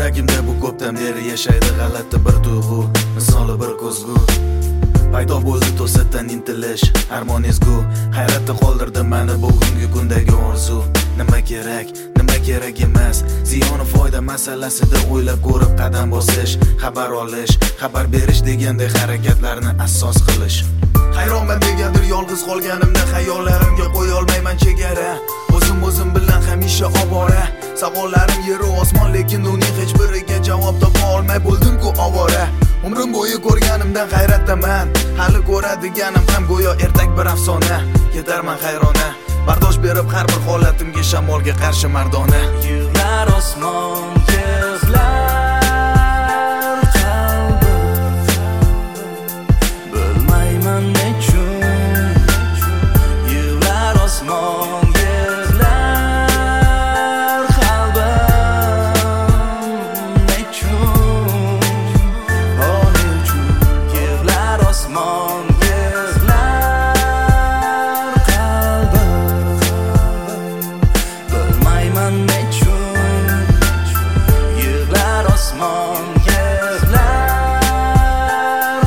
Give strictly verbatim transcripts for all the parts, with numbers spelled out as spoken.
Yuragimda bu ko'pdan beri yashaydi g'alati bir tuyg'u, misoli bir ko'zgu. Paydo bo'ldi to'satdan intilish, armon ezgu. Hayratda qoldirdi meni bugungi kundagi orzu. Nima kerak, nima kerak emas, ziyoni foyda masalasida o'ylab ko'rib qadam bosish, xabar olish, xabar berish degandek harakatlarni asos qilish. Hayronman negadir yolg'iz qolganimda xayollarimga qo'ya olmayman chegara. O'zim o'zim bilan hamisha ovora. Savollarim yeru osmon, lekin uning hech biriga javob topa olmay bo'ldim-ku ovora. Umrim bo'yi ko'rganimdan hayratdaman, hali ko'radiganim ham go'yo ertak bir afsona. Yetarman hayrona, bardosh berib har bir holatimga shamolga qarshi mardona. Yig'lar osmon, yig'lar qalbim, bilmayman nechun. Yig'lar osmon, yig'lar qalbim, nechun. Oh nechun. Yig'lar osmon, yig'lar qalbim, bilmayman nechun. Yig'lar osmon, yig'lar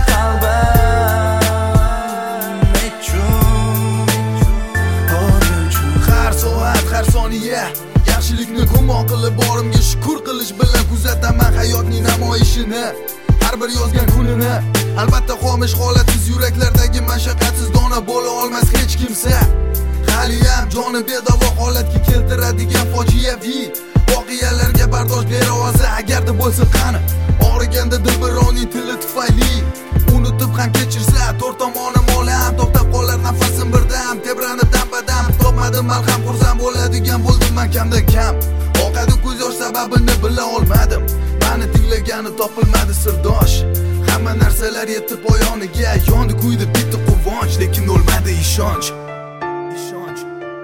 qalbim, nechun. Oh nechun. Har soat, har soniya yaxshilikni gumoh qilib borimga shukr qilish bilan kuzataman hayotning namoyishini. Har bir yozgan kunini, albatta xomish holatsiz yuraklardagi mashaqqatsiz dona bo'la olmas hech kimsa. Haliyam joni bedavo holatga keltiradigan fojiaviy voqealarga bardosh bera olsa agarda bo'lsa qani. Og'riganda dilbirovning tili tufayli unutib ham kechirsa to'rt tomonim olam to'xtab qolar nafasim birdam. Tebranib dam-badam topmadim malham, xursand bo'ladigan bo'ldim men kamdan kam. Oqadi ko'z yosh sababini bila olmadim, mani tinglagani topilmadi sirdosh. Hamma narsalar yetdi poyoniga, yondi kuydi bitta quvonch, lekin o'lmadi ishonch. Ishonch.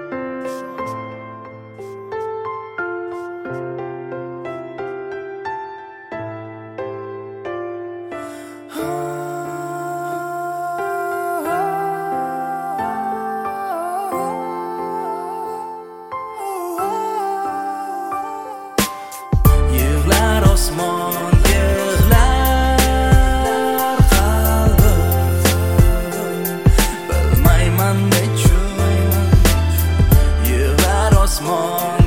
Yig'lar osmon, yig'lar qalbim, bilmayman nechun. Yig'lar osmon,